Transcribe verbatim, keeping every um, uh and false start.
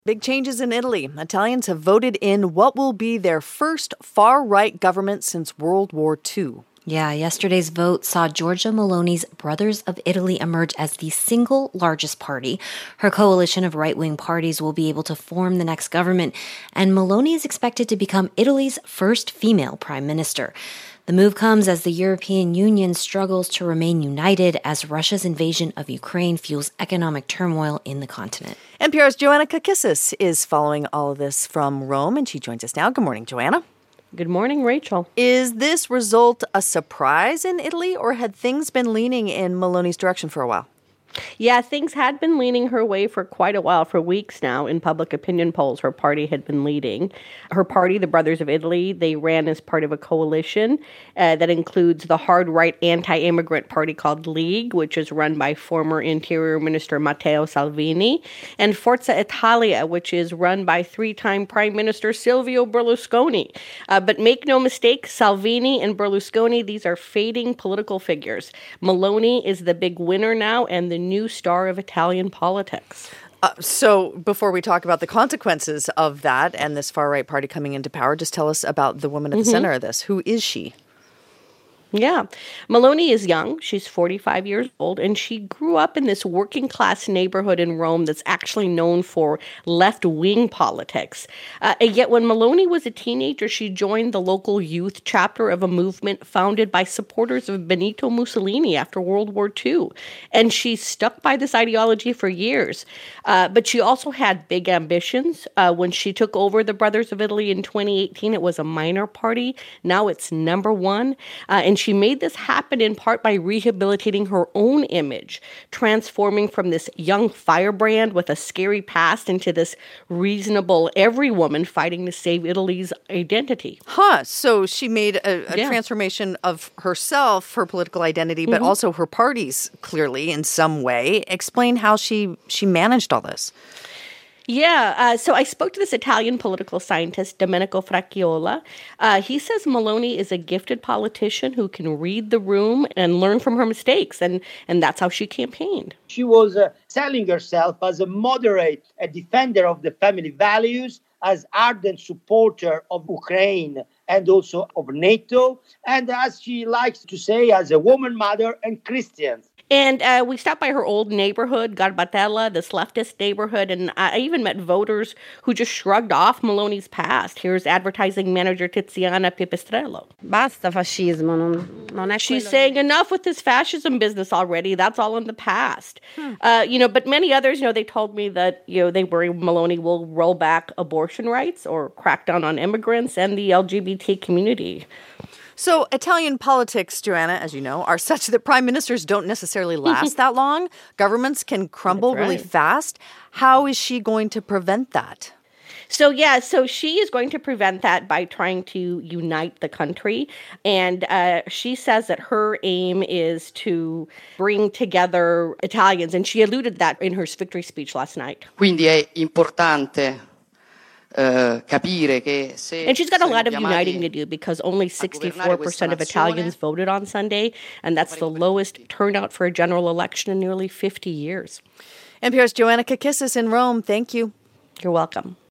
Big changes in Italy. Italians have voted in what will be their first far-right government since World War Two. Yeah, yesterday's vote saw Giorgia Meloni's Brothers of Italy emerge as the single largest party. Her coalition of right-wing parties will be able to form the next government, and Meloni is expected to become Italy's first female prime minister. The move comes as the European Union struggles to remain united as Russia's invasion of Ukraine fuels economic turmoil in the continent. N P R's Joanna Kakissis is following all of this from Rome, and she joins us now. Good morning, Joanna. Good morning, Rachel. Is this result a surprise in Italy, or had things been leaning in Meloni's direction for a while? Yeah, things had been leaning her way for quite a while, for weeks now. In public opinion polls, her party had been leading. Her party, the Brothers of Italy, they ran as part of a coalition uh, that includes the hard-right anti-immigrant party called League, which is run by former Interior Minister Matteo Salvini, and Forza Italia, which is run by three-time Prime Minister Silvio Berlusconi. Uh, but make no mistake, Salvini and Berlusconi, these are fading political figures. Meloni is the big winner now, and the new star of Italian politics. Uh, so before we talk about the consequences of that and this far-right party coming into power, just tell us about the woman at the mm-hmm. center of this. Who is she? Yeah. Meloni is young. She's forty-five years old, and she grew up in this working-class neighborhood in Rome that's actually known for left-wing politics. Uh, and yet when Meloni was a teenager, she joined the local youth chapter of a movement founded by supporters of Benito Mussolini after World War Two. And she stuck by this ideology for years. Uh, but she also had big ambitions. Uh, when she took over the Brothers of Italy in twenty eighteen, it was a minor party. Now it's number one. Uh, and she made this happen in part by rehabilitating her own image, transforming from this young firebrand with a scary past into this reasonable every woman fighting to save Italy's identity. Huh. So she made a, a yeah. transformation of herself, her political identity, but mm-hmm. also her party's, clearly, in some way. Explain how she, she managed all this. Yeah, uh, so I spoke to this Italian political scientist, Domenico Fracchiola. Uh, he says Meloni is a gifted politician who can read the room and learn from her mistakes, and, and that's how she campaigned. She was uh, selling herself as a moderate, a defender of the family values, as ardent supporter of Ukraine and also of NATO, and as she likes to say, as a woman, mother, and Christian. And uh, we stopped by her old neighborhood, Garbatella, this leftist neighborhood, and I even met voters who just shrugged off Meloni's past. Here's advertising manager Tiziana Pipistrello. Basta fascismo, non, non è She's saying enough with this fascism business already. That's all in the past. Hmm. Uh, you know, but many others, you know, they told me that, you know, they worry Meloni will roll back abortion rights or crack down on immigrants and the L G B T community. So Italian politics, Joanna, as you know, are such that prime ministers don't necessarily last that long. Governments can crumble right. really fast. How is she going to prevent that? So, yeah, so she is going to prevent that by trying to unite the country. And uh, she says that her aim is to bring together Italians. And she alluded to that in her victory speech last night. Quindi è importante Uh, capire che se and she's got a lot of uniting to do because only sixty-four percent of Italians voted on Sunday, and that's the lowest turnout for a general election in nearly fifty years. N P R's Joanna Kakissis in Rome. Thank you. You're welcome.